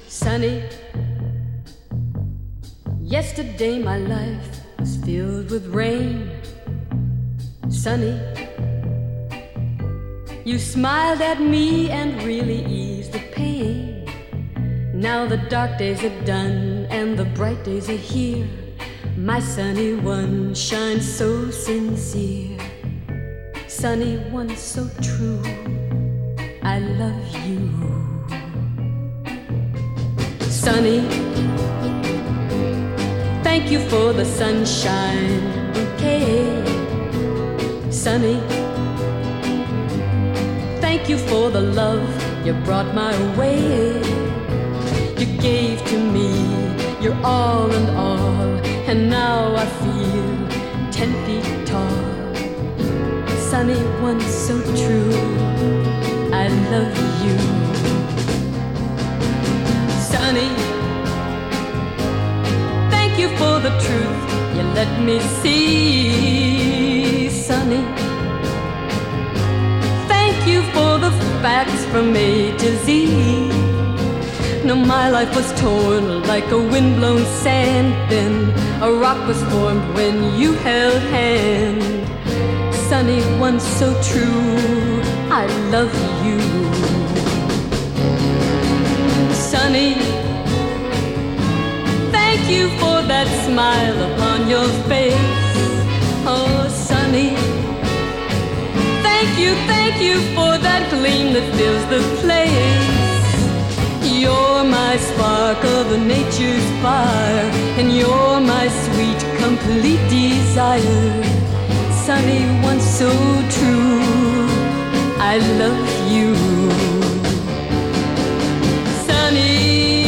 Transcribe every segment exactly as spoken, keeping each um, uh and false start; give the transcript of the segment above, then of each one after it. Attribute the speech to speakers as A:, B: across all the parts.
A: Sunny, yesterday my life was filled with rain. Sunny, you smiled at me and really eased the pain. Now the dark days are done and the bright days are here. My sunny one shines so sincere. Sunny one so true, I love you. Sunny, thank you for the sunshine bouquet. Sunny, thank you for the love you brought my way. You gave to me your all and all, and now I feel ten feet tall. Sunny one so true, I love you. Sunny, thank you for the truth you let me see. Sunny, thank you for the facts from A to Z. No, my life was torn like a windblown sand. Then a rock was formed when you held hand. Sunny one so true, I love you. Sunny, thank you for that smile upon your face. Oh, Sunny, thank you, thank you for that gleam that fills the place. You're my spark of nature's fire, and you're my sweet, complete desire. Sunny one so true, I love you. Sunny,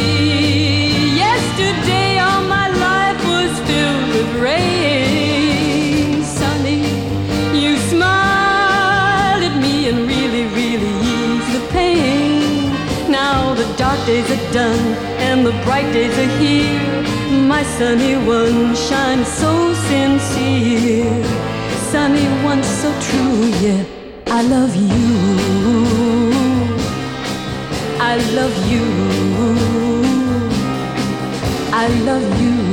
A: yesterday all my life was filled with rain. Sunny, you smiled at me and really, really eased the pain. Now the dark days are done and the bright days are here. My sunny one shines so sincere. Sunny one so true, yeah, I love you. I love you. I love you.